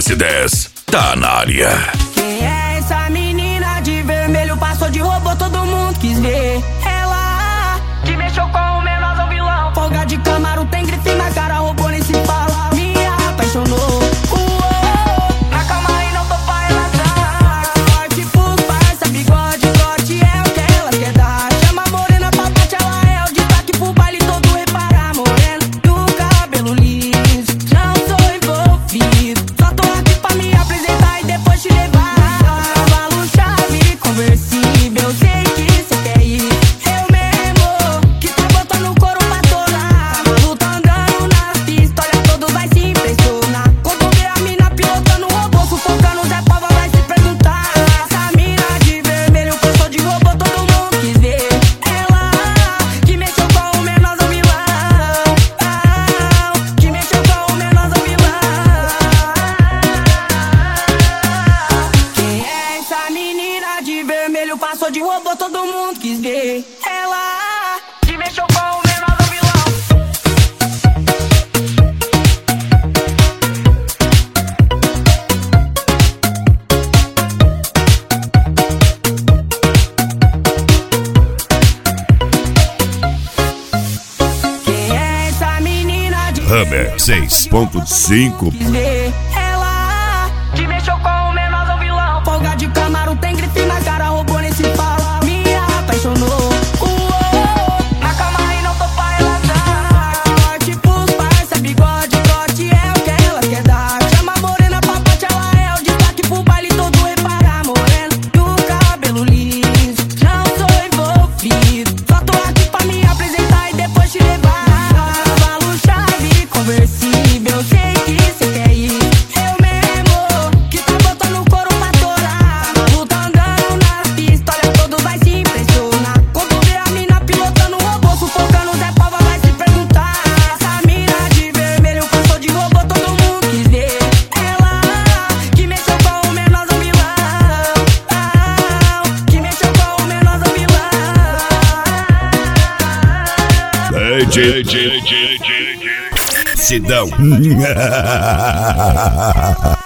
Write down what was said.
S10 tá na área. Quem é essa menina de vermelho? Passou de robô, todo mundo quis ver. Ela que mexeu com o menor vilão. Folga de Camaro, tem grife na cara, robô nem se fala. Me apaixonou. Na cama e não tô pra relaxar. Forte pros parça, bigode, corte é o que ela quer dar. Chama a morena pra parte, ela é o destaque pro baile todo reparar. Morena do cabelo liso, não sou envolvido. Só tô aqui pra me apresentar e depois te levar. Cavalo, chave, conversível, sei que cê quer ir. Eu mesmo, que tá botando couro pra torar. Malu tá andando na pista, olha, todos vai se impressionar. Quando ver a mina pilotando o robô, sufocando, Zé Pava vai se perguntar. Essa mina de vermelho, passou de robô, todo mundo quis ver. Ela que mexeu com o menorzinho vilão. Que mexeu com o menorzinho vilão. Quem é essa menina de vermelho? Passou de robô, todo mundo quis ver. Ela que mexeu com o menorzinho vilão. Quem é essa menina de Hammer 6.5. quis ver. Ela que mexeu com o menorzinho vilão. Folga de Camaro, tem grife na cara, robô nem se fala. Me apaixonou. Na cama e não tô pra relaxar. Forte pros parça, bigode, corte é o que ela quer dar. Chama a morena pra parte, ela é o destaque pro baile todo reparar. Morena do cabelo liso, não sou envolvido. Só tô aqui pra me apresentar e depois te levar. Cavalo, chave, conversível, sei que cê quer ir. Eu mesmo, que tá botando couro pra torar. Malu tá andando na pista, olha, todos vai se impressionar. Quando ver a mina pilotando o robô, sufocando, Zé Pava vai se perguntar. Essa mina de vermelho, passou de robô, todo mundo quis ver. Ela que mexeu com o menorzinho vilão. Que mexeu com o menorzinho vilão. DJ Sidão.